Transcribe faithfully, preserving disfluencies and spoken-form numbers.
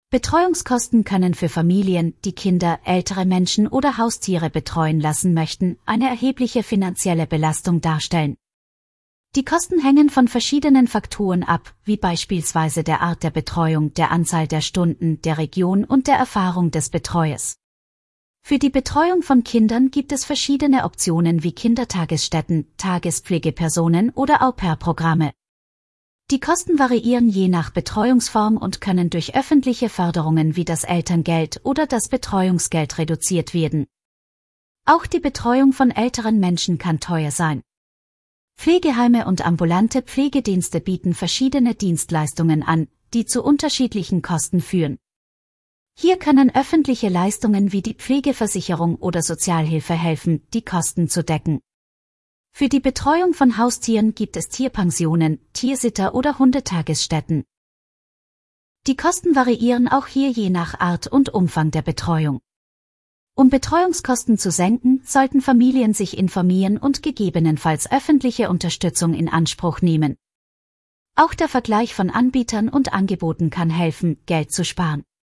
Betreuungskosten können für Familien, die Kinder, ältere Menschen oder Haustiere betreuen lassen möchten, eine erhebliche finanzielle Belastung darstellen. Die Kosten hängen von verschiedenen Faktoren ab, wie beispielsweise der Art der Betreuung, der Anzahl der Stunden, der Region und der Erfahrung des Betreuers. Für die Betreuung von Kindern gibt es verschiedene Optionen wie Kindertagesstätten, Tagespflegepersonen oder Au-pair-Programme. Die Kosten variieren je nach Betreuungsform und können durch öffentliche Förderungen wie das Elterngeld oder das Betreuungsgeld reduziert werden. Auch die Betreuung von älteren Menschen kann teuer sein. Pflegeheime und ambulante Pflegedienste bieten verschiedene Dienstleistungen an, die zu unterschiedlichen Kosten führen. Hier können öffentliche Leistungen wie die Pflegeversicherung oder Sozialhilfe helfen, die Kosten zu decken. Für die Betreuung von Haustieren gibt es Tierpensionen, Tiersitter oder Hundetagesstätten. Die Kosten variieren auch hier je nach Art und Umfang der Betreuung. Um Betreuungskosten zu senken, sollten Familien sich informieren und gegebenenfalls öffentliche Unterstützung in Anspruch nehmen. Auch der Vergleich von Anbietern und Angeboten kann helfen, Geld zu sparen.